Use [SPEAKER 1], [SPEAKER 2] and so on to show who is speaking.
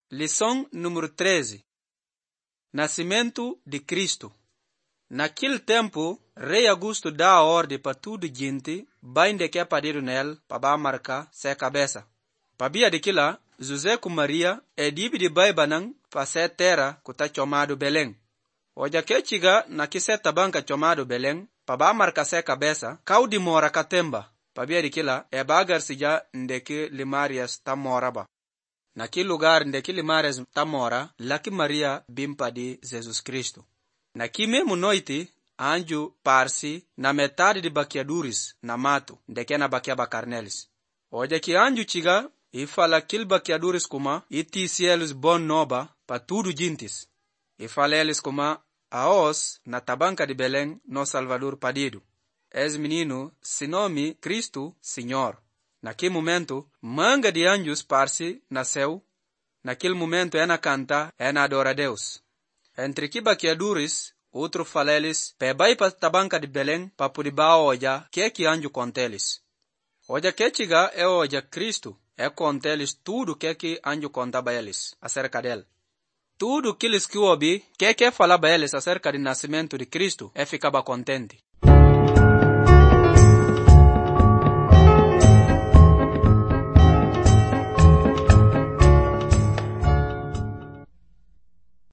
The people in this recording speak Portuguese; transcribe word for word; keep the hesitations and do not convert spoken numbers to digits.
[SPEAKER 1] Lição número treze. Nascimento de Cristo. Naquele tempo, Rei Augusto dá a ordem para tudo gente, bem de que é padido nele, para marcar sua cabeça. Para via de lá, José com Maria é dividido de banang para ser terra que está chamado Belém. Hoje que chega na que se tabanca chamado Belém, para marcar sua cabeça, cau de mora catemba. Para via de lá, é bagar se já de que Limarias está moraba. Naquele lugar onde aquele Limarias está mora, lá que Maria bimpa de Jesus Cristo. Naquele mesmo noite, anjo parsi na metade de baquiaduris na mato, de que na baquiaba carnelis. Hoje que anjo chega e fala aquele baquiaduris como e ti cielos bon nova para tudo gentes. E fala eles como a os na tabanca de Belém no Salvador padido. Esse menino se nome Cristo Senhor. Naquele momento, manga de anjos parsi nasceu. Naquele momento, ena canta, ena adora Deus. Entre que baquiaduris, outro faleles, pebai pa tabanca de Belém, pa pudiba oja, que que anjo conteles. Oja que chiga é oja Cristo, é conteles tudo que que anjo contaba eles, acerca dele. Tudo que eles que ouvi, que que falava eles acerca do nascimento de Cristo, é ficava contente.